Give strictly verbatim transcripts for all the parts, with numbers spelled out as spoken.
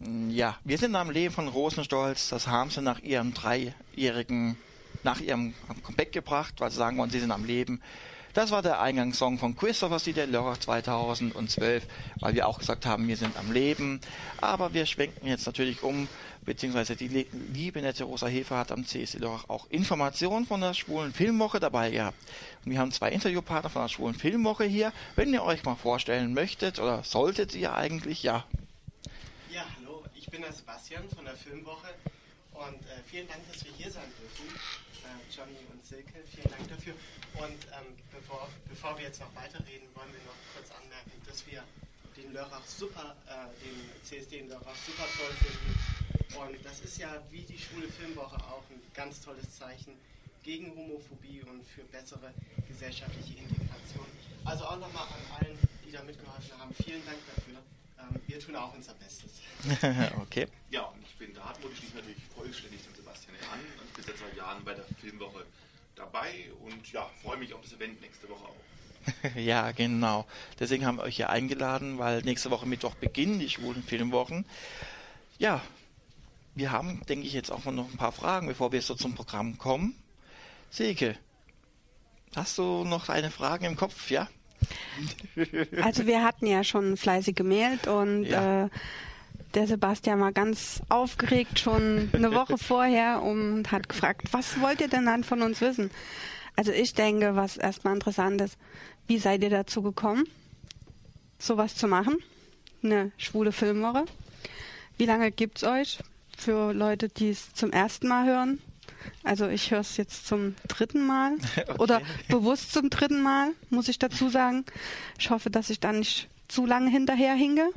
Ja, wir sind am Leben von Rosenstolz. Das haben sie nach ihrem dreijährigen, nach ihrem Comeback gebracht, weil sie sagen wollen, sie sind am Leben. Das war der Eingangssong von Christopher C. Del Lörrach zweitausendzwölf, weil wir auch gesagt haben, wir sind am Leben. Aber wir schwenken jetzt natürlich um, beziehungsweise die liebe nette Rosa Hefer hat am C S C Lörrach auch Informationen von der Schwulen Filmwoche dabei gehabt. Und wir haben zwei Interviewpartner von der Schwulen Filmwoche hier. Wenn ihr euch mal vorstellen möchtet, oder solltet ihr eigentlich, ja. Ja, hallo, ich bin der Sebastian von der Filmwoche und äh, vielen Dank, dass wir hier sein dürfen. Äh, Johnny und Silke, vielen Dank dafür. Und ähm, bevor, bevor wir jetzt noch weiterreden, wollen wir noch kurz anmerken, dass wir den Lörrach super, äh, den C S D in Lörrach super toll finden. Und das ist ja wie die Schwule Filmwoche auch ein ganz tolles Zeichen gegen Homophobie und für bessere gesellschaftliche Integration. Also auch nochmal an allen, die da mitgeholfen haben, vielen Dank dafür. Ähm, wir tun auch unser Bestes. Okay. Ja, und ich bin da und ich schließe natürlich vollständig dem Sebastian an und bin seit zwei Jahren bei der Filmwoche dabei und ja, freue mich auf das Event nächste Woche auch. Ja, genau. Deswegen haben wir euch hier eingeladen, weil nächste Woche Mittwoch beginnen die Schwulen Filmwochen. Ja, wir haben, denke ich, jetzt auch noch ein paar Fragen, bevor wir so zum Programm kommen. Silke, hast du noch eine Frage im Kopf, ja? Also wir hatten ja schon fleißig gemailt und ja. äh, der Sebastian war ganz aufgeregt schon eine Woche vorher und hat gefragt, was wollt ihr denn dann von uns wissen? Also ich denke, was erstmal interessant ist, wie seid ihr dazu gekommen, sowas zu machen? Eine schwule Filmwoche. Wie lange gibt's euch? Für Leute, die es zum ersten Mal hören. Also ich höre es jetzt zum dritten Mal okay. Oder bewusst zum dritten Mal, muss ich dazu sagen. Ich hoffe, dass ich da nicht zu lange hinterherhinge.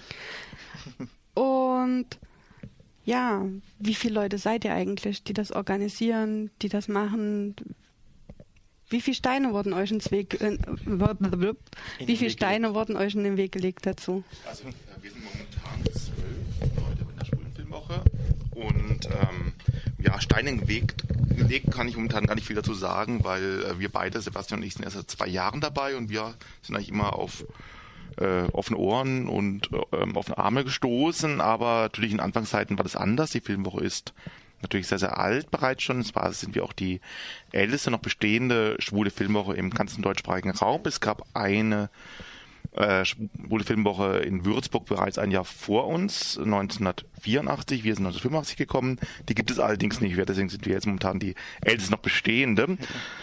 Und ja, wie viele Leute seid ihr eigentlich, die das organisieren, die das machen? Wie viele Steine wurden euch ins Weg, äh, wie viele Steine wurden euch in den Weg gelegt dazu? Also wir sind momentan zwölf Leute mit der Schwulen Filmwoche und ähm, ja, Steine im Weg gelegt kann ich momentan gar nicht viel dazu sagen, weil äh, wir beide, Sebastian und ich, sind erst seit zwei Jahren dabei und wir sind eigentlich immer auf äh, offene Ohren und äh, offene Arme gestoßen, aber natürlich in Anfangszeiten war das anders. Die Filmwoche ist natürlich sehr, sehr alt bereits schon. Zwar sind wir auch die älteste noch bestehende schwule Filmwoche im ganzen deutschsprachigen Raum. Es gab eine äh, schwule Filmwoche in Würzburg bereits ein Jahr vor uns, neunzehnhundertvierundachtzig. Wir sind neunzehnhundertfünfundachtzig gekommen. Die gibt es allerdings nicht mehr, deswegen sind wir jetzt momentan die älteste noch bestehende.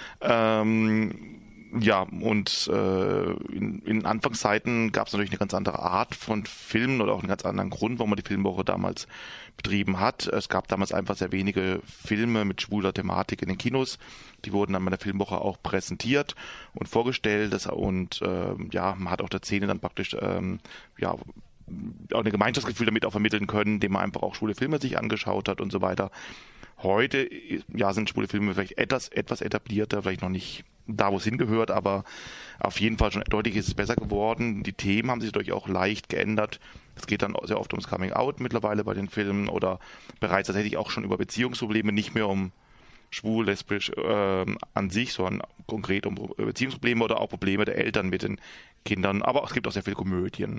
Ähm, ja, und äh, in, in Anfangszeiten gab es natürlich eine ganz andere Art von Filmen oder auch einen ganz anderen Grund, warum man die Filmwoche damals betrieben hat. Es gab damals einfach sehr wenige Filme mit schwuler Thematik in den Kinos. Die wurden dann bei der Filmwoche auch präsentiert und vorgestellt. Das, und äh, ja, man hat auch der Szene dann praktisch ähm, ja auch ein Gemeinschaftsgefühl damit auch vermitteln können, indem man einfach auch schwule Filme sich angeschaut hat und so weiter. Heute ja, sind schwule Filme vielleicht etwas, etwas etablierter, vielleicht noch nicht da, wo es hingehört, aber auf jeden Fall schon deutlich ist es besser geworden. Die Themen haben sich dadurch auch leicht geändert. Es geht dann sehr oft ums Coming Out mittlerweile bei den Filmen oder bereits tatsächlich auch schon über Beziehungsprobleme, nicht mehr um schwul, lesbisch äh, an sich, sondern konkret um Beziehungsprobleme oder auch Probleme der Eltern mit den Kindern. Aber es gibt auch sehr viele Komödien.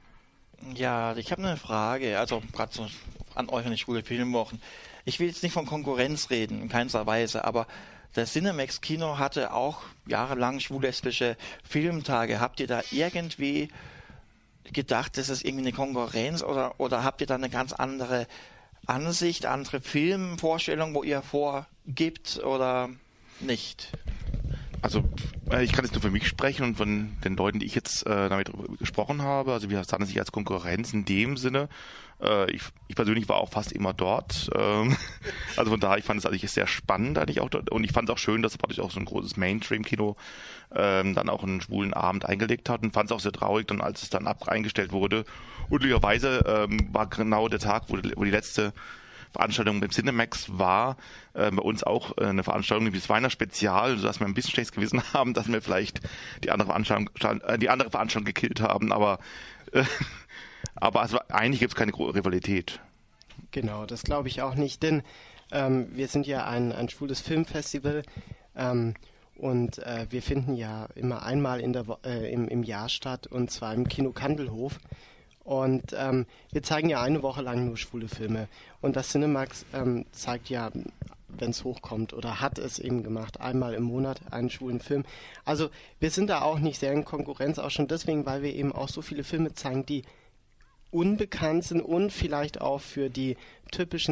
Ja, ich habe eine Frage, also gerade so an euch an die schwule Filmwochen. Ich will jetzt nicht von Konkurrenz reden, in keinster Weise, aber der Cinemax Kino hatte auch jahrelang schwul-lesbische Filmtage. Habt ihr da irgendwie gedacht, das ist irgendwie eine Konkurrenz oder, oder habt ihr da eine ganz andere Ansicht, andere Filmvorstellung, wo ihr vorgibt oder nicht? Also ich kann jetzt nur für mich sprechen und von den Leuten, die ich jetzt äh, damit gesprochen habe. Also wir sahen es nicht als Konkurrenz in dem Sinne. Äh, ich, ich persönlich war auch fast immer dort. Ähm, also von daher, ich fand es eigentlich sehr spannend eigentlich auch dort. Und ich fand es auch schön, dass praktisch auch so ein großes Mainstream-Kino ähm, dann auch einen schwulen Abend eingelegt hat und fand es auch sehr traurig, dann als es dann ab eingestellt wurde. Unglücklicherweise ähm, war genau der Tag, wo die, wo die letzte Veranstaltung beim Cinemax war, äh, bei uns auch äh, eine Veranstaltung wie das Weihnachtsspezial, sodass wir ein bisschen schlechtes Gewissen haben, dass wir vielleicht die andere Veranstaltung, äh, die andere Veranstaltung gekillt haben, aber, äh, aber also eigentlich gibt es keine Rivalität. Genau, das glaube ich auch nicht, denn ähm, wir sind ja ein, ein schwules Filmfestival ähm, und äh, wir finden ja immer einmal in der Wo- äh, im, im Jahr statt und zwar im Kino Kandelhof. Und ähm, wir zeigen ja eine Woche lang nur schwule Filme. Und das Cinemax ähm, zeigt ja, wenn es hochkommt, oder hat es eben gemacht, einmal im Monat einen schwulen Film. Also wir sind da auch nicht sehr in Konkurrenz, auch schon deswegen, weil wir eben auch so viele Filme zeigen, die unbekannt sind und vielleicht auch für die typischen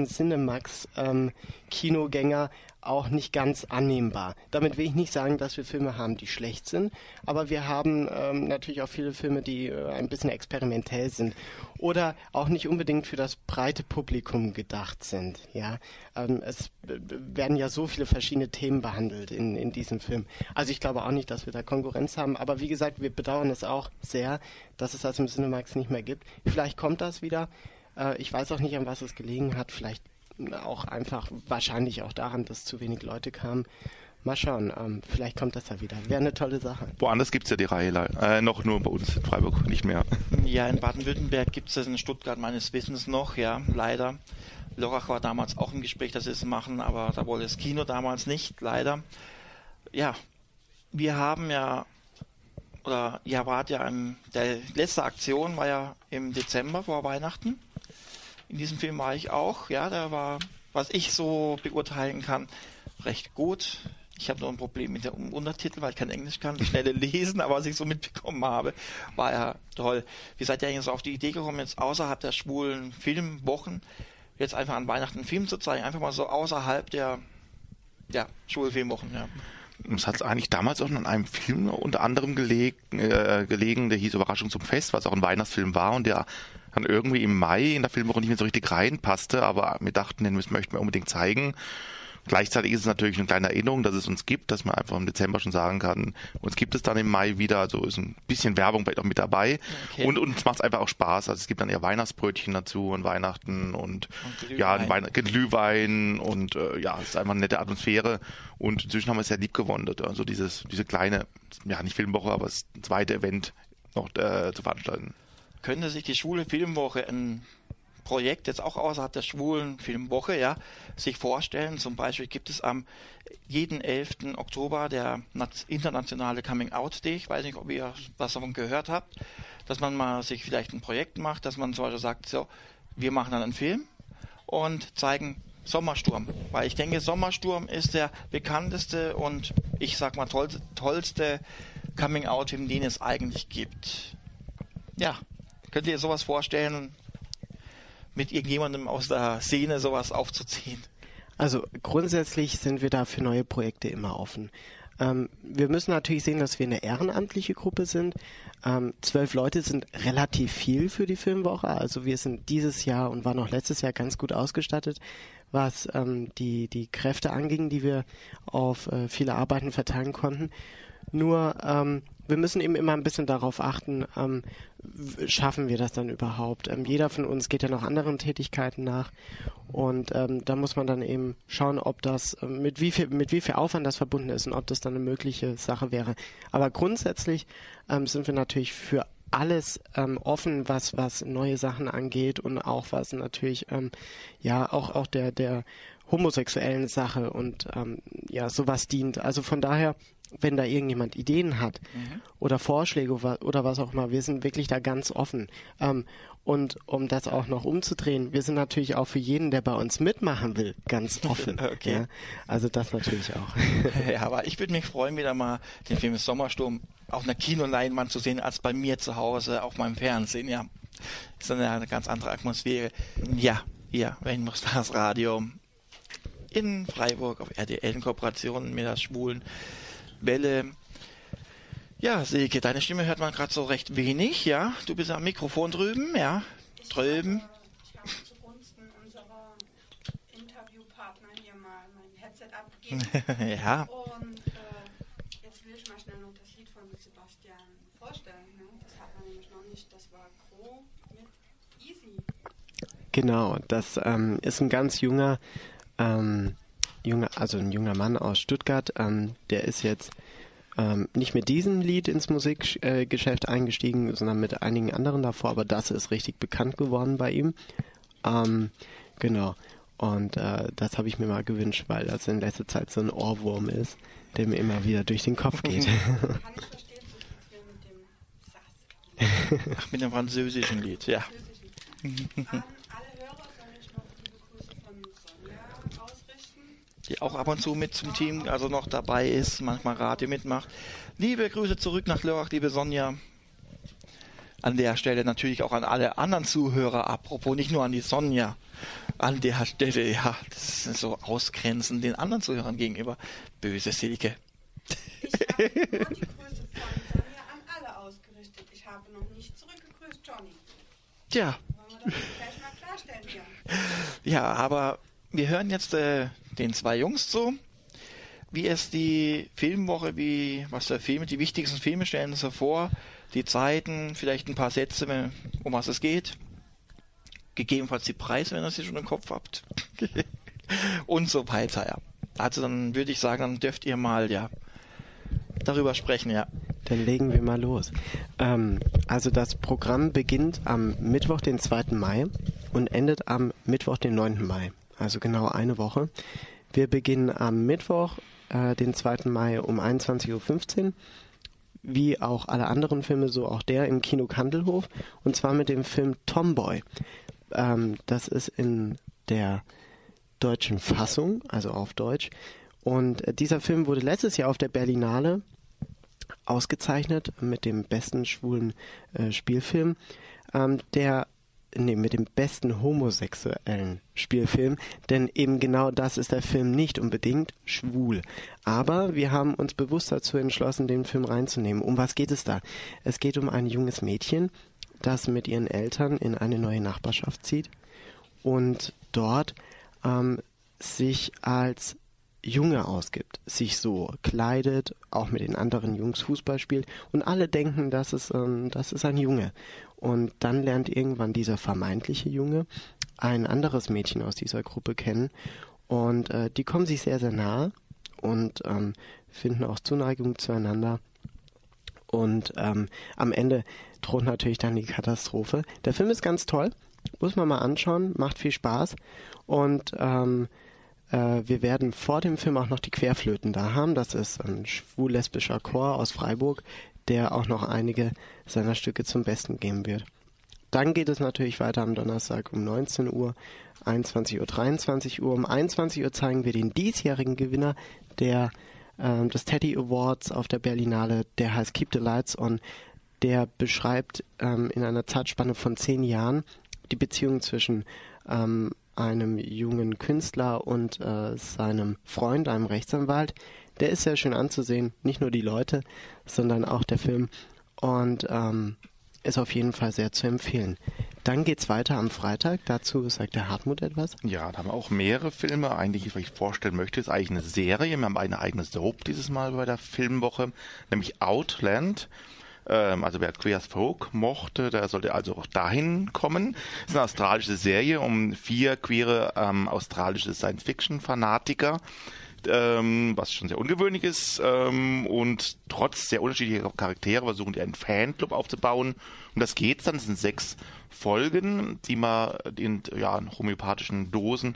Cinemax-Kinogänger ähm, auch nicht ganz annehmbar. Damit will ich nicht sagen, dass wir Filme haben, die schlecht sind, aber wir haben ähm, natürlich auch viele Filme, die äh, ein bisschen experimentell sind oder auch nicht unbedingt für das breite Publikum gedacht sind. Ja, ähm, es äh, werden ja so viele verschiedene Themen behandelt in, in diesem Film. Also ich glaube auch nicht, dass wir da Konkurrenz haben, aber wie gesagt, wir bedauern es auch sehr, dass es das im Cinemax nicht mehr gibt. Vielleicht kommt das wieder. Äh, ich weiß auch nicht, an was es gelegen hat. Vielleicht auch einfach, wahrscheinlich auch daran, dass zu wenig Leute kamen. Mal schauen, ähm, vielleicht kommt das ja wieder. Wäre eine tolle Sache. Woanders gibt es ja die Reihe äh, noch, nur bei uns in Freiburg nicht mehr. Ja, in Baden-Württemberg gibt es das, in Stuttgart meines Wissens noch, ja, leider. Lörrach war damals auch im Gespräch, dass sie es machen, aber da wollte das Kino damals nicht, leider. Ja, wir haben ja, oder ihr wart ja, im, der letzte Aktion war ja im Dezember vor Weihnachten. In diesem Film war ich auch, ja, der war, was ich so beurteilen kann, recht gut. Ich habe nur ein Problem mit dem Untertitel, weil ich kein Englisch kann, schnelle lesen, aber was ich so mitbekommen habe, war ja toll. Wie seid ihr eigentlich so auf die Idee gekommen, jetzt außerhalb der schwulen Filmwochen, jetzt einfach an Weihnachten einen Film zu zeigen, einfach mal so außerhalb der, ja, schwulen Filmwochen, ja. Es hat eigentlich damals auch an einem Film unter anderem gelegen, äh, gelegen, der hieß Überraschung zum Fest, was auch ein Weihnachtsfilm war und der dann irgendwie im Mai in der Filmwoche nicht mehr so richtig reinpasste, aber wir dachten, den möchten wir unbedingt zeigen. Gleichzeitig ist es natürlich eine kleine Erinnerung, dass es uns gibt, dass man einfach im Dezember schon sagen kann, uns gibt es dann im Mai wieder, also ist ein bisschen Werbung vielleicht auch mit dabei. Okay. Und uns macht es einfach auch Spaß, also es gibt dann eher Weihnachtsbrötchen dazu und Weihnachten und, und ja, ein Weihn- Glühwein und äh, ja, es ist einfach eine nette Atmosphäre und inzwischen haben wir es sehr lieb gewonnen, also dieses, diese kleine, ja nicht Filmwoche, aber das zweite Event noch äh, zu veranstalten. Könnte sich die schwule Filmwoche ein Projekt jetzt auch außerhalb der schwulen Filmwoche, ja, sich vorstellen. Zum Beispiel gibt es am jeden elften Oktober der internationale Coming Out Day. Ich weiß nicht, ob ihr was davon gehört habt, dass man mal sich vielleicht ein Projekt macht, dass man zum Beispiel sagt, so, wir machen dann einen Film und zeigen Sommersturm. Weil ich denke, Sommersturm ist der bekannteste und ich sag mal toll, tollste Coming Out Film, den es eigentlich gibt. Ja, könnt ihr sowas vorstellen, mit irgendjemandem aus der Szene sowas aufzuziehen? Also grundsätzlich sind wir da für neue Projekte immer offen. Ähm, wir müssen natürlich sehen, dass wir eine ehrenamtliche Gruppe sind. Ähm, zwölf Leute sind relativ viel für die Filmwoche. Also wir sind dieses Jahr und waren auch letztes Jahr ganz gut ausgestattet, was ähm, die, die Kräfte anging, die wir auf äh, viele Arbeiten verteilen konnten. Nur ähm, wir müssen eben immer ein bisschen darauf achten, ähm, schaffen wir das dann überhaupt? Ähm, jeder von uns geht ja noch anderen Tätigkeiten nach und ähm, da muss man dann eben schauen, ob das, ähm, mit wie viel, mit wie viel Aufwand das verbunden ist und ob das dann eine mögliche Sache wäre. Aber grundsätzlich ähm, sind wir natürlich für alles ähm, offen, was, was neue Sachen angeht und auch was natürlich, ähm, ja, auch, auch der, der homosexuellen Sache und ähm, ja, sowas dient. Also von daher, wenn da irgendjemand Ideen hat mhm. oder Vorschläge oder was auch immer, wir sind wirklich da ganz offen. Ähm, und um das auch noch umzudrehen, wir sind natürlich auch für jeden, der bei uns mitmachen will, ganz offen. Okay. Ja? Also das natürlich auch. Ja, aber ich würde mich freuen, wieder mal den Film Sommersturm auf einer Kinoleinwand zu sehen, als bei mir zu Hause auf meinem Fernsehen. Ja, ist eine, eine ganz andere Atmosphäre. Ja, ja, Rainbow-Stars Radio in Freiburg auf R T L in Kooperation mit der schwulen Welle. Ja, Silke, deine Stimme hört man gerade so recht wenig, ja? Du bist am Mikrofon drüben, ja? Ich drüben. Habe, ich habe zugunsten unserer Interviewpartner hier mal mein Headset abgegeben. Ja. Und äh, jetzt will ich mal schnell noch das Lied von Sebastian vorstellen. Ne? Das hat man nämlich noch nicht. Das war Gro mit Easy. Genau, das ähm, ist ein ganz junger ähm, Junger, also ein junger Mann aus Stuttgart, ähm, der ist jetzt ähm, nicht mit diesem Lied ins Musikgeschäft äh, eingestiegen, sondern mit einigen anderen davor, aber das ist richtig bekannt geworden bei ihm. Ähm, genau. Und äh, das habe ich mir mal gewünscht, weil das in letzter Zeit so ein Ohrwurm ist, der mir immer wieder durch den Kopf geht. Kann ich verstehen, so geht's mir mit dem Ach, mit dem französischen Lied, ja. Die auch ab und zu mit zum Team, also noch dabei ist, manchmal Radio mitmacht. Liebe Grüße zurück nach Lörrach, liebe Sonja. An der Stelle natürlich auch an alle anderen Zuhörer, apropos nicht nur an die Sonja. An der Stelle, ja, das ist so ausgrenzend den anderen Zuhörern gegenüber. Böse Silke. Ich habe nur die Grüße von Sonja an alle ausgerichtet. Ich habe noch nicht zurückgegrüßt, Johnny. Tja. Wollen wir das gleich mal klarstellen hier? Ja, aber wir hören jetzt äh, den zwei Jungs zu, wie es die Filmwoche, wie was für Filme, die wichtigsten Filme stellen sie vor, die Zeiten, vielleicht ein paar Sätze, um was es geht, gegebenenfalls die Preise, wenn ihr sie schon im Kopf habt und so weiter. Ja. Also dann würde ich sagen, dann dürft ihr mal ja darüber sprechen, ja. Dann legen wir mal los. Ähm, also das Programm beginnt am Mittwoch, den zweiten Mai und endet am Mittwoch, den neunten Mai. Also genau eine Woche. Wir beginnen am Mittwoch, äh, den zweiten Mai um einundzwanzig Uhr fünfzehn, wie auch alle anderen Filme, so auch der im Kino Kandelhof, und zwar mit dem Film Tomboy. Ähm, das ist in der deutschen Fassung, also auf Deutsch. Und äh, dieser Film wurde letztes Jahr auf der Berlinale ausgezeichnet mit dem besten schwulen äh, Spielfilm, ähm, der Nee, mit dem besten homosexuellen Spielfilm, denn eben genau das ist der Film nicht unbedingt schwul. Aber wir haben uns bewusst dazu entschlossen, den Film reinzunehmen. Um was geht es da? Es geht um ein junges Mädchen, das mit ihren Eltern in eine neue Nachbarschaft zieht und dort ähm, sich als Junge ausgibt, sich so kleidet, auch mit den anderen Jungs Fußball spielt und alle denken, das ist, ähm, das ist ein Junge. Und dann lernt irgendwann dieser vermeintliche Junge ein anderes Mädchen aus dieser Gruppe kennen und äh, die kommen sich sehr, sehr nahe und ähm, finden auch Zuneigung zueinander. Und ähm, am Ende droht natürlich dann die Katastrophe. Der Film ist ganz toll, muss man mal anschauen, macht viel Spaß und ähm, äh, wir werden vor dem Film auch noch die Querflöten da haben. Das ist ein schwul-lesbischer Chor aus Freiburg, der auch noch einige seiner Stücke zum Besten geben wird. Dann geht es natürlich weiter am Donnerstag um neunzehn Uhr, einundzwanzig Uhr, dreiundzwanzig Uhr. Um einundzwanzig Uhr zeigen wir den diesjährigen Gewinner der, äh, des Teddy Awards auf der Berlinale, der heißt Keep the Lights On. Der beschreibt ähm, in einer Zeitspanne von zehn Jahren die Beziehung zwischen ähm, einem jungen Künstler und äh, seinem Freund, einem Rechtsanwalt. Der ist sehr schön anzusehen, nicht nur die Leute, sondern auch der Film und ähm, ist auf jeden Fall sehr zu empfehlen. Dann geht's weiter am Freitag, dazu sagt der Hartmut etwas. Ja, da haben wir auch mehrere Filme. Eigentlich, was ich vorstellen möchte, ist eigentlich eine Serie. Wir haben eine eigene Soap dieses Mal bei der Filmwoche, nämlich Outland. Ähm, also wer Queer as Folk mochte, der sollte also auch dahin kommen. Es ist eine australische Serie um vier queere ähm, australische Science-Fiction-Fanatiker, Ähm, was schon sehr ungewöhnlich ist, ähm, und trotz sehr unterschiedlicher Charaktere versuchen die einen Fanclub aufzubauen. Und das geht dann, das sind sechs Folgen, die wir in, ja, in homöopathischen Dosen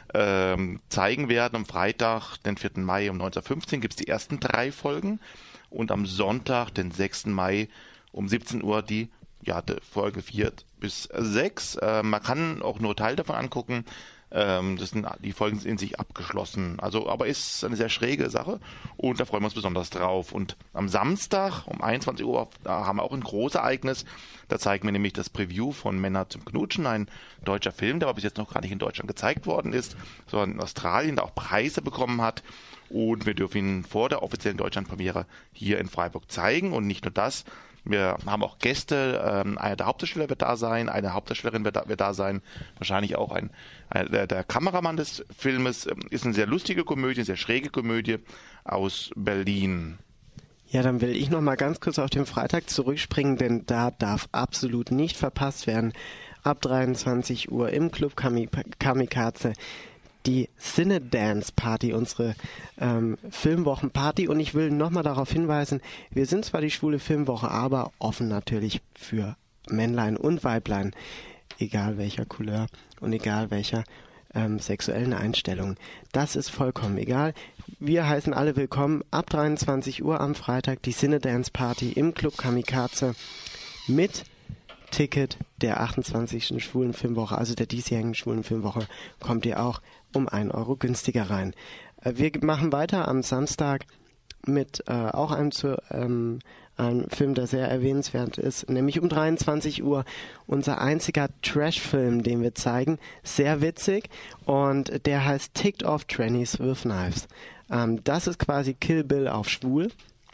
ähm, zeigen werden. Am Freitag, den vierten Mai um neunzehn Uhr fünfzehn gibt es die ersten drei Folgen und am Sonntag, den sechsten Mai um siebzehn Uhr die ja, die Folge vier bis sechs. Äh, man kann auch nur Teil davon angucken. Das sind, die Folgen sind in sich abgeschlossen. Also, aber ist eine sehr schräge Sache und da freuen wir uns besonders drauf. Und am Samstag um einundzwanzig Uhr da haben wir auch ein Großereignis. Da zeigen wir nämlich das Preview von Männer zum Knutschen, ein deutscher Film, der aber bis jetzt noch gar nicht in Deutschland gezeigt worden ist, sondern in Australien, der auch Preise bekommen hat. Und wir dürfen ihn vor der offiziellen Deutschlandpremiere hier in Freiburg zeigen. Und nicht nur das, wir haben auch Gäste, ähm, einer der Hauptdarsteller wird da sein, eine Hauptdarstellerin wird da, wird da sein, wahrscheinlich auch ein, ein der, der Kameramann des Filmes. Ist eine sehr lustige Komödie, eine sehr schräge Komödie aus Berlin. Ja, dann will ich noch mal ganz kurz auf den Freitag zurückspringen, denn da darf absolut nicht verpasst werden. Ab dreiundzwanzig Uhr im Club Kamikaze die Cine-Dance-Party, unsere ähm, Filmwochenparty. Und ich will nochmal darauf hinweisen, wir sind zwar die schwule Filmwoche, aber offen natürlich für Männlein und Weiblein, egal welcher Couleur und egal welcher ähm, sexuellen Einstellung. Das ist vollkommen egal. Wir heißen alle willkommen ab dreiundzwanzig Uhr am Freitag die Cine-Dance-Party im Club Kamikaze mit Ticket der achtundzwanzigsten Schwulen Filmwoche, also der diesjährigen Schwulen Filmwoche, kommt ihr auch um einen Euro günstiger rein. Äh, wir machen weiter am Samstag mit äh, auch einem, zu, ähm, einem Film, der sehr erwähnenswert ist, nämlich um dreiundzwanzig Uhr unser einziger Trash-Film, den wir zeigen, sehr witzig, und der heißt Ticked Off Trannies with Knives. Ähm, das ist quasi Kill Bill auf schwul.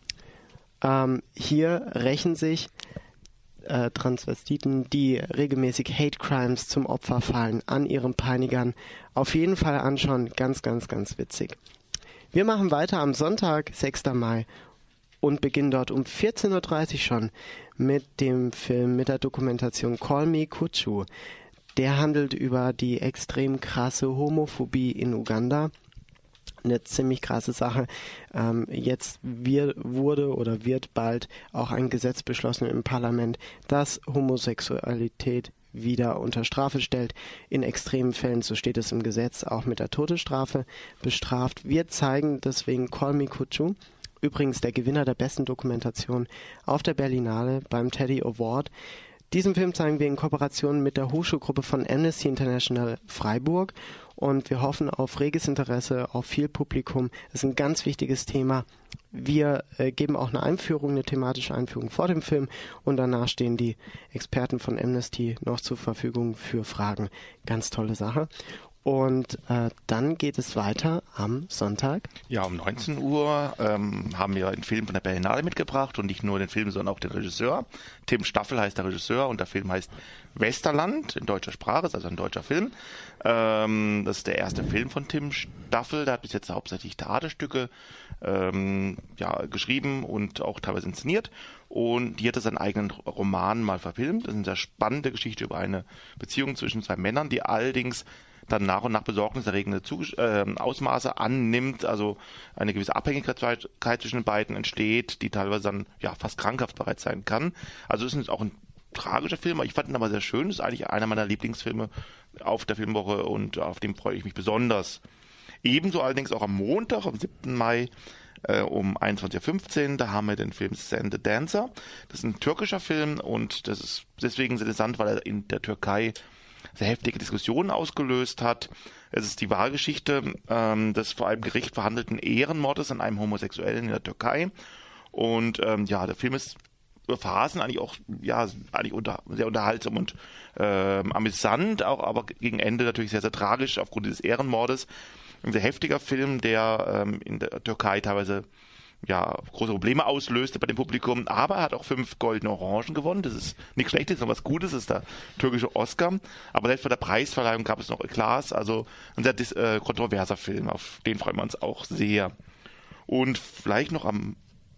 Ähm, hier rächen sich äh, Transvestiten, die regelmäßig Hate Crimes zum Opfer fallen, an ihren Peinigern. Auf jeden Fall anschauen, ganz, ganz, ganz witzig. Wir machen weiter am Sonntag, sechsten Mai, und beginnen dort um vierzehn Uhr dreißig schon mit dem Film, mit der Dokumentation Call Me Kuchu. Der handelt über die extrem krasse Homophobie in Uganda. Eine ziemlich krasse Sache. Ähm, jetzt wir, wurde oder wird bald auch ein Gesetz beschlossen im Parlament, das Homosexualität wieder unter Strafe stellt. In extremen Fällen, so steht es im Gesetz, auch mit der Todesstrafe bestraft. Wir zeigen deswegen Call Me Kuchu. Übrigens der Gewinner der besten Dokumentation auf der Berlinale beim Teddy Award. Diesen Film zeigen wir in Kooperation mit der Hochschulgruppe von Amnesty International Freiburg, und wir hoffen auf reges Interesse, auf viel Publikum. Es ist ein ganz wichtiges Thema. Wir äh, geben auch eine Einführung, eine thematische Einführung vor dem Film, und danach stehen die Experten von Amnesty noch zur Verfügung für Fragen. Ganz tolle Sache. Und äh, dann geht es weiter am Sonntag. Ja, um neunzehn Uhr ähm, haben wir einen Film von der Berlinale mitgebracht, und nicht nur den Film, sondern auch den Regisseur. Tim Staffel heißt der Regisseur, und der Film heißt Westerland in deutscher Sprache, ist also ein deutscher Film. Ähm, das ist der erste Film von Tim Staffel, der hat bis jetzt hauptsächlich Theaterstücke ähm, ja, geschrieben und auch teilweise inszeniert. Und hier hat er seinen eigenen Roman mal verfilmt. Das ist eine sehr spannende Geschichte über eine Beziehung zwischen zwei Männern, die allerdings dann nach und nach besorgniserregende Zus- äh, Ausmaße annimmt, also eine gewisse Abhängigkeit zwischen den beiden entsteht, die teilweise dann ja fast krankhaft bereits sein kann. Also es ist auch ein tragischer Film, ich fand ihn aber sehr schön, das ist eigentlich einer meiner Lieblingsfilme auf der Filmwoche, und auf den freue ich mich besonders. Ebenso allerdings auch am Montag, am siebten Mai, äh, um einundzwanzig Uhr fünfzehn, da haben wir den Film Send the Dancer. Das ist ein türkischer Film, und das ist deswegen interessant, weil er in der Türkei sehr heftige Diskussionen ausgelöst hat. Es ist die wahre Geschichte ähm, des vor allem Gericht verhandelten Ehrenmordes an einem Homosexuellen in der Türkei. Und ähm, ja, der Film ist über Phasen eigentlich auch ja eigentlich unter, sehr unterhaltsam und ähm, amüsant, auch aber gegen Ende natürlich sehr, sehr tragisch aufgrund dieses Ehrenmordes. Ein sehr heftiger Film, der ähm, in der Türkei teilweise ja, große Probleme auslöste bei dem Publikum, aber er hat auch fünf goldene Orangen gewonnen. Das ist nichts Schlechtes, sondern was Gutes, das ist der türkische Oscar. Aber selbst bei der Preisverleihung gab es noch Eklas, also ein sehr äh, kontroverser Film, auf den freuen wir uns auch sehr. Und vielleicht noch am...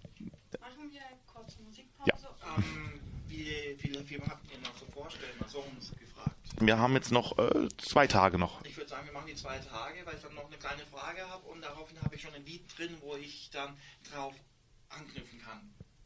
Machen wir kurz Musikpause? Ja. Ähm, wie viele Filme habt ihr noch so vorstellen? Mal so haben wir gefragt. Wir haben jetzt noch äh, zwei Tage noch. Ich würde sagen, wir machen die zwei Tage, weil ich dann noch eine kleine Frage habe, und daraufhin habe ich schon ein Lied drin, wo ich dann drauf anknüpfen kann.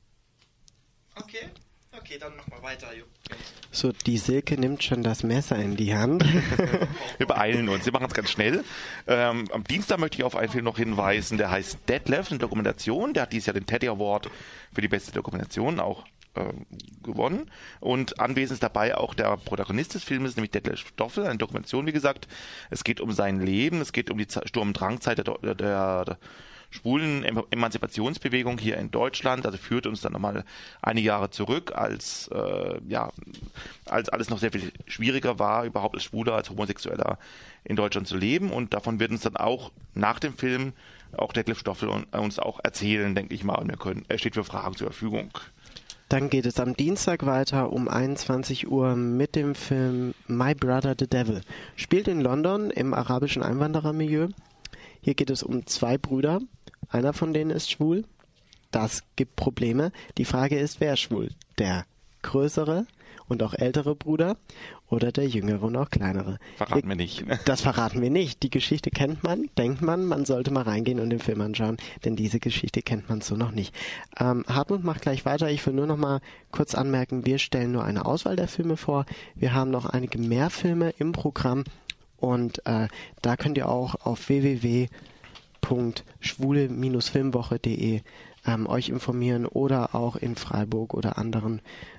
Okay, okay, dann machen wir weiter. So, die Silke nimmt schon das Messer in die Hand. Wir beeilen uns, wir machen es ganz schnell. Ähm, am Dienstag möchte ich auf einen Film noch hinweisen, der heißt Detlef, eine Dokumentation. Der hat dieses Jahr den Teddy Award für die beste Dokumentation auch äh, gewonnen. Und anwesend ist dabei auch der Protagonist des Films, nämlich Detlef Stoffel, eine Dokumentation, wie gesagt. Es geht um sein Leben, es geht um die Sturm- und Drangzeit der, der, der schwulen Emanzipationsbewegung hier in Deutschland, also führt uns dann nochmal einige Jahre zurück, als äh, ja, als alles noch sehr viel schwieriger war, überhaupt als Schwuler, als Homosexueller in Deutschland zu leben, und davon wird uns dann auch nach dem Film auch Detlef Stoffel uns auch erzählen, denke ich mal, und wir können, er steht für Fragen zur Verfügung. Dann geht es am Dienstag weiter um einundzwanzig Uhr mit dem Film My Brother the Devil. Spielt in London im arabischen Einwanderermilieu. Hier geht es um zwei Brüder. Einer von denen ist schwul. Das gibt Probleme. Die Frage ist, wer ist schwul? Der größere und auch ältere Bruder oder der jüngere und auch kleinere? Verraten wir nicht. Das verraten wir nicht. Die Geschichte kennt man, denkt man, man sollte mal reingehen und den Film anschauen, denn diese Geschichte kennt man so noch nicht. Ähm, Hartmut macht gleich weiter. Ich will nur noch mal kurz anmerken, wir stellen nur eine Auswahl der Filme vor. Wir haben noch einige mehr Filme im Programm, und äh, da könnt ihr auch auf w w w punkt schwule Bindestrich filmwoche punkt de ähm, euch informieren oder auch in Freiburg oder anderen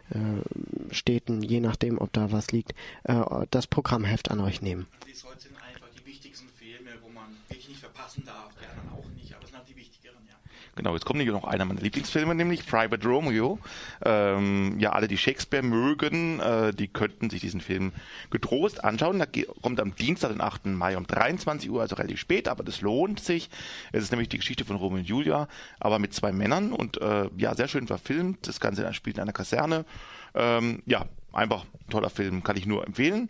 äh, Städten, je nachdem, ob da was liegt, äh, das Programmheft an euch nehmen. Die Leute sind einfach die wichtigsten Filme, wo man wirklich nicht verpassen darf, die anderen auch nicht, aber es sind halt die wichtigeren, ja. Genau, jetzt kommt hier noch einer meiner Lieblingsfilme, nämlich Private Romeo. Ähm, ja, alle, die Shakespeare mögen, äh, die könnten sich diesen Film getrost anschauen. Da kommt am Dienstag, den achten Mai um dreiundzwanzig Uhr, also relativ spät, aber das lohnt sich. Es ist nämlich die Geschichte von Romeo und Julia, aber mit zwei Männern und äh, ja, sehr schön verfilmt. Das Ganze spielt in einer Kaserne. Ähm, ja, einfach ein toller Film, kann ich nur empfehlen.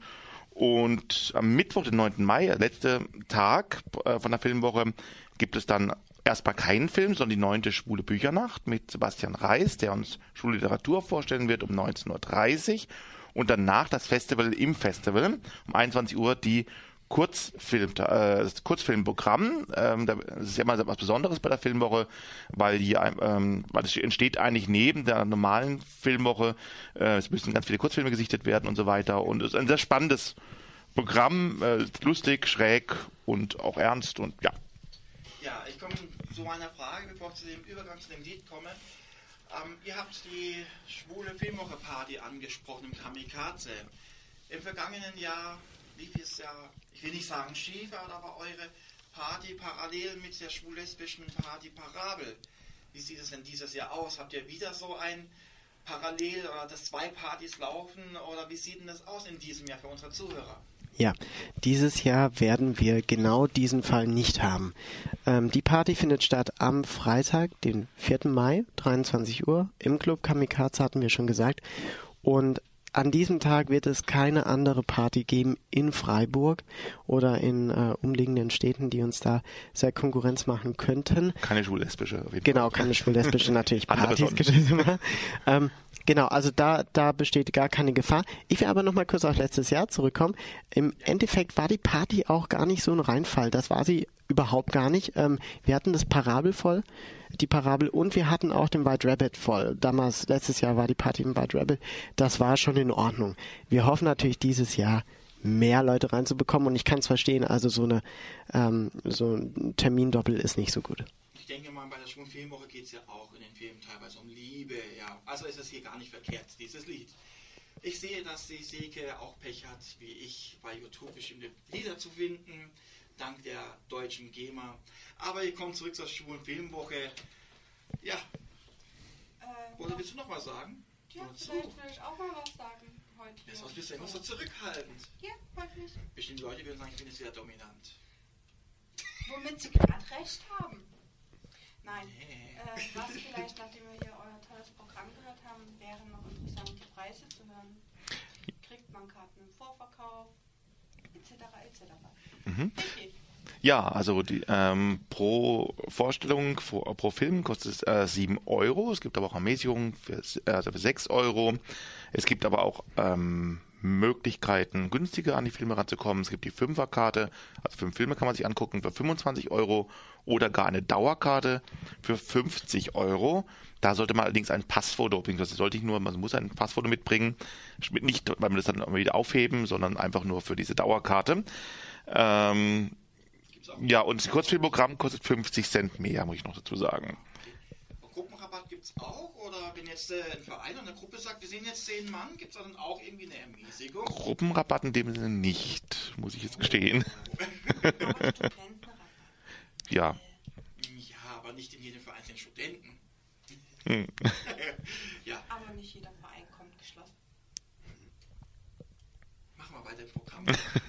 Und am Mittwoch, den neunten Mai, der letzte Tag äh, von der Filmwoche, gibt es dann erstmal keinen Film, sondern die neunte Schwule Büchernacht mit Sebastian Reis, der uns schwule Literatur vorstellen wird um neunzehn Uhr dreißig. Und danach das Festival im Festival um einundzwanzig Uhr die Kurzfilm, äh, das Kurzfilmprogramm. Ähm, das ist ja immer was Besonderes bei der Filmwoche, weil die, ähm, weil es entsteht eigentlich neben der normalen Filmwoche. Äh, es müssen ganz viele Kurzfilme gesichtet werden und so weiter. Und es ist ein sehr spannendes Programm, äh, lustig, schräg und auch ernst und ja. Ja, ich komme zu meiner Frage, bevor ich zu dem Übergang zu dem Lied komme. Ähm, ihr habt die schwule Filmwoche-Party angesprochen im Kamikaze. Im vergangenen Jahr lief es ja, ich will nicht sagen schief, aber eure Party parallel mit der schwul-lesbischen Party Parabel. Wie sieht es denn dieses Jahr aus? Habt ihr wieder so ein Parallel oder dass zwei Partys laufen oder wie sieht denn das aus in diesem Jahr für unsere Zuhörer? Ja, dieses Jahr werden wir genau diesen Fall nicht haben. Ähm, die Party findet statt am Freitag, den vierten Mai, dreiundzwanzig Uhr, im Club Kamikaze, hatten wir schon gesagt. Und an diesem Tag wird es keine andere Party geben in Freiburg oder in äh, umliegenden Städten, die uns da sehr Konkurrenz machen könnten. Keine schwul-lesbische. Auf jeden Genau, Fall. keine schwul-lesbische natürlich. Andere Partys gibt es immer. Ähm, genau, also da, da besteht gar keine Gefahr. Ich will aber noch mal kurz auf letztes Jahr zurückkommen. Im Endeffekt war die Party auch gar nicht so ein Reinfall. Das war sie überhaupt gar nicht. Ähm, wir hatten das Parabel voll, die Parabel, und wir hatten auch den White Rabbit voll. Damals, letztes Jahr war die Party im White Rabbit. Das war schon in Ordnung. Wir hoffen natürlich dieses Jahr mehr Leute reinzubekommen und ich kann es verstehen, also so eine ähm, so ein Termindoppel ist nicht so gut. Ich denke mal, bei der Schwulen Filmwoche geht es ja auch in den Filmen teilweise um Liebe, ja. Also ist es hier gar nicht verkehrt, dieses Lied. Ich sehe, dass die Silke auch Pech hat, wie ich, bei YouTube bestimmte Lieder zu finden, dank der deutschen GEMA. Aber ihr kommt zurück zur Schwulen Filmwoche. Ja. Äh, Oder willst du noch was sagen? Ja, Wozu? vielleicht will ich auch mal was sagen heute. Ja, sonst bist du immer so zurückhaltend. Ja, heute nicht. Bestimmte Leute würden sagen, ich bin jetzt sehr dominant. Womit sie gerade recht haben. Nein, Nee. äh, was vielleicht, nachdem wir hier euer tolles Programm gehört haben, wäre noch interessant, die Preise zu hören. Kriegt man Karten im Vorverkauf, et cetera et cetera. Mhm. Okay. Ja, also die, ähm, pro Vorstellung, pro, pro Film kostet es äh, sieben Euro. Es gibt aber auch Ermäßigungen für, also für sechs Euro. Es gibt aber auch ähm, Möglichkeiten, günstiger an die Filme ranzukommen. Es gibt die Fünferkarte, also fünf Filme kann man sich angucken für fünfundzwanzig Euro oder gar eine Dauerkarte für fünfzig Euro. Da sollte man allerdings ein Passfoto bringen. Das sollte ich nur, man muss ein Passfoto mitbringen. Nicht, weil wir das dann wieder aufheben, sondern einfach nur für diese Dauerkarte. Ähm, ja, und das Kurzfilmprogramm kostet fünfzig Cent mehr, muss ich noch dazu sagen. Gruppenrabatt gibt es auch? Oder wenn jetzt äh, ein Verein oder eine Gruppe sagt, wir sind jetzt zehn Mann, gibt es dann auch irgendwie eine Ermäßigung? Gruppenrabatt in dem Sinne nicht, muss ich jetzt gestehen. Aber Studentenrabatt. Ja. Ja, aber nicht in jedem Verein sind Studenten. Hm. Ja, Aber nicht jeder Verein kommt geschlossen. machen wir weiter im Programm.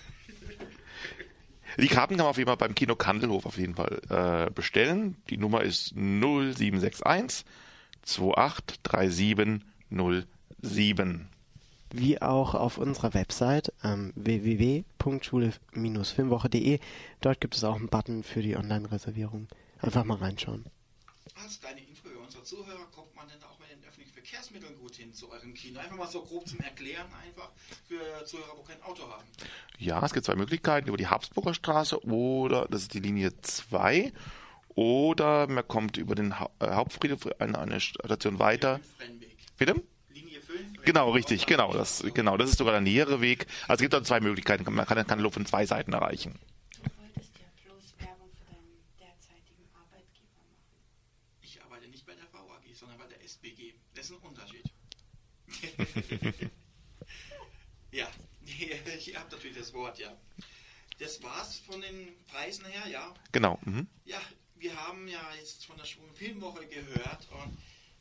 Die Karten kann man auf jeden Fall beim Kino Kandelhof auf jeden Fall äh, bestellen. Die Nummer ist null sieben sechs eins zwei acht drei sieben null sieben. Wie auch auf unserer Website ähm, w w w punkt schwule filmwoche punkt de. Dort gibt es auch einen Button für die Online-Reservierung. Einfach mal reinschauen. Als kleine Info für unsere Zuhörer, kommt man denn auch mit den öffentlichen Verkehrsmitteln gut hin zu eurem Kino? Einfach mal so grob zum Erklären, einfach für Zuhörer, wo kein Auto haben. Ja, es gibt zwei Möglichkeiten, über die Habsburger Straße oder, das ist die Linie zwei, oder man kommt über den ha äh, Hauptfriedhof eine, eine Station weiter. Rennweg. Bitte? Linie fünf. Genau, richtig, genau, das, genau, das ist sogar der nähere Weg. Also es gibt dann zwei Möglichkeiten, man kann den Kandelhof von zwei Seiten erreichen. Du wolltest ja bloß Werbung für deinen derzeitigen Arbeitgeber machen. Ich arbeite nicht bei der S B G. Das ist ein Unterschied. Ja, ich habe natürlich das Wort, ja. Das war's von den Preisen her, ja. Genau. Mhm. Ja, wir haben ja jetzt von der Schwulen Filmwoche gehört und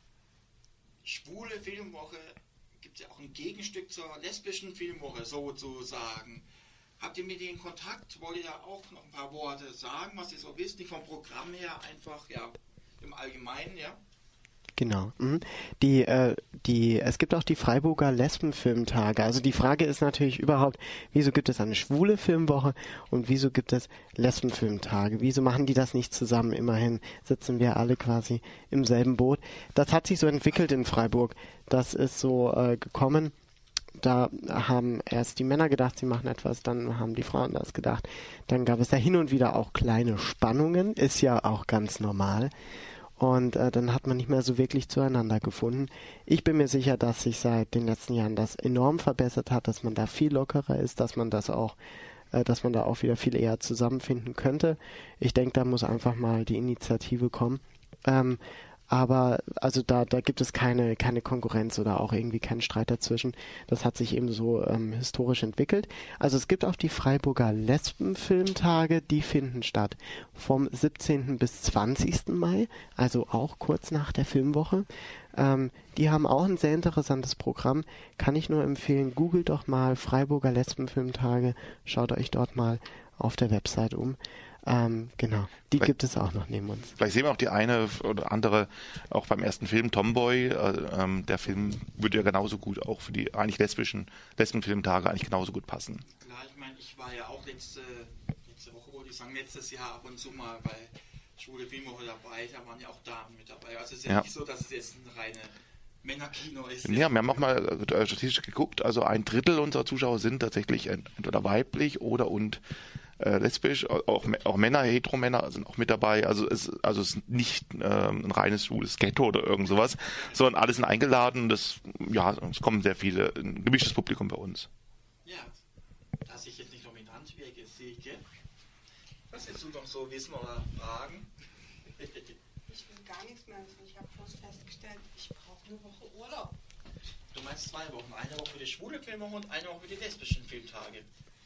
Schwule Filmwoche gibt es ja auch ein Gegenstück zur lesbischen Filmwoche sozusagen. Habt ihr mit denen Kontakt? Wollt ihr da auch noch ein paar Worte sagen, was ihr so wisst? Nicht vom Programm her, einfach ja im Allgemeinen, ja? Genau. Mhm. Die, äh, die, es gibt auch die Freiburger Lesbenfilmtage. Also die Frage ist natürlich überhaupt, wieso gibt es eine schwule Filmwoche und wieso gibt es Lesbenfilmtage? Wieso machen die das nicht zusammen? Immerhin sitzen wir alle quasi im selben Boot. Das hat sich so entwickelt in Freiburg. Das ist so äh, gekommen. Da haben erst die Männer gedacht, sie machen etwas, dann haben die Frauen das gedacht. Dann gab es da hin und wieder auch kleine Spannungen, ist ja auch ganz normal. Und äh, dann hat man nicht mehr so wirklich zueinander gefunden. Ich bin mir sicher, dass sich seit den letzten Jahren das enorm verbessert hat, dass man da viel lockerer ist, dass man das auch, äh, dass man da auch wieder viel eher zusammenfinden könnte. Ich denke, da muss einfach mal die Initiative kommen. Ähm, aber also da, da gibt es keine, keine Konkurrenz oder auch irgendwie keinen Streit dazwischen. Das hat sich eben so ähm, historisch entwickelt. Also es gibt auch die Freiburger Lesbenfilmtage, die finden statt vom siebzehnten bis zwanzigsten Mai, also auch kurz nach der Filmwoche. Ähm, die haben auch ein sehr interessantes Programm, kann ich nur empfehlen. Googelt doch mal Freiburger Lesbenfilmtage, schaut euch dort mal auf der Website um. Ähm, genau, die vielleicht, gibt es auch noch neben uns. Vielleicht sehen wir auch die eine oder andere auch beim ersten Film, Tomboy. Äh, ähm, der Film würde ja genauso gut auch für die eigentlich lesbischen Lesbenfilmtage eigentlich genauso gut passen. Klar, ich meine, ich war ja auch letzte, letzte Woche, wollte ich sagen, letztes Jahr ab und zu mal bei Schwule Filmwoche dabei, da waren ja auch Damen mit dabei. Also es ist ja, ja nicht so, dass es jetzt eine reine Männerkino ist. Ja, wir haben auch mal äh, statistisch geguckt, also ein Drittel unserer Zuschauer sind tatsächlich entweder weiblich oder und Äh, lesbisch, auch, auch Männer, Heteromänner sind auch mit dabei, also es, also es ist nicht ähm, ein reines schwules Ghetto oder irgend sowas, sondern alle sind eingeladen, das, ja, es kommen sehr viele, ein gemischtes Publikum bei uns. Ja, dass ich jetzt nicht dominant wirke, Silke. Was willst du noch so wissen oder fragen? Ich will gar nichts mehr wissen, ich habe bloß festgestellt, ich brauche eine Woche Urlaub. Du meinst zwei Wochen, eine Woche für die schwule Filmwoche und eine Woche für die lesbischen Filmtage.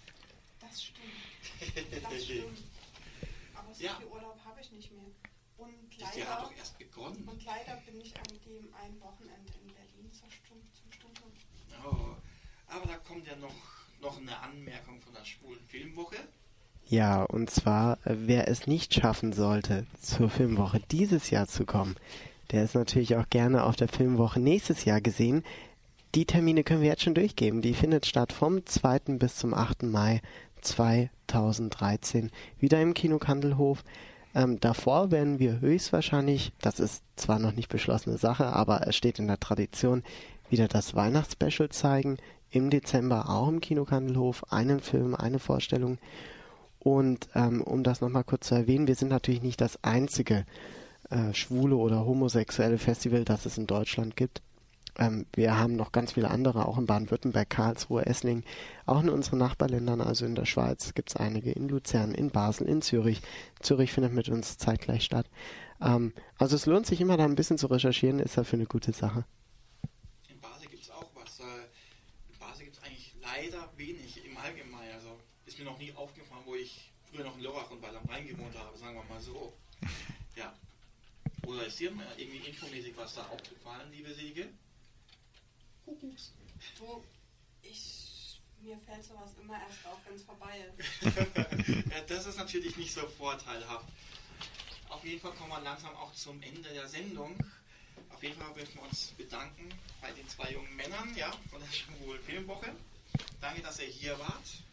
Das stimmt. Das stimmt. Aber so ja. viel Urlaub habe ich nicht mehr. Und das leider, Jahr hat doch erst begonnen. Und leider bin ich an dem einen Wochenende in Berlin zur Stunde, zum Studium. Oh, aber da kommt ja noch, noch eine Anmerkung von der schwulen Filmwoche. Ja, und zwar, wer es nicht schaffen sollte, zur Filmwoche dieses Jahr zu kommen, der ist natürlich auch gerne auf der Filmwoche nächstes Jahr gesehen. Die Termine können wir jetzt schon durchgeben. Die findet statt vom zweiten bis zum achten Mai zweitausenddreizehn, wieder im Kino Kandelhof. Ähm, davor werden wir höchstwahrscheinlich, das ist zwar noch nicht beschlossene Sache, aber es steht in der Tradition, wieder das Weihnachtsspecial zeigen. Im Dezember auch im Kino Kandelhof, einen Film, eine Vorstellung. Und ähm, um das nochmal kurz zu erwähnen, wir sind natürlich nicht das einzige äh, schwule oder homosexuelle Festival, das es in Deutschland gibt. Ähm, wir haben noch ganz viele andere, auch in Baden-Württemberg, Karlsruhe, Esslingen, auch in unseren Nachbarländern, also in der Schweiz gibt es einige, in Luzern, in Basel, in Zürich. Zürich findet mit uns zeitgleich statt. Ähm, also es lohnt sich immer da ein bisschen zu recherchieren, ist dafür eine gute Sache. In Basel gibt es auch was. In Basel gibt es eigentlich leider wenig im Allgemeinen. Also ist mir noch nie aufgefallen, wo ich früher noch in Lörrach und Wald am Rhein gewohnt habe, sagen wir mal so. Ja. Oder ist dir irgendwie infomäßig was da aufgefallen, liebe Siege? Du, ich, mir fällt sowas immer erst auf, wenn es vorbei ist. Ja, das ist natürlich nicht so vorteilhaft. Auf jeden Fall kommen wir langsam auch zum Ende der Sendung. Auf jeden Fall möchten wir uns bedanken bei den zwei jungen Männern, ja, von der Schwulen Filmwoche. Danke, dass ihr hier wart.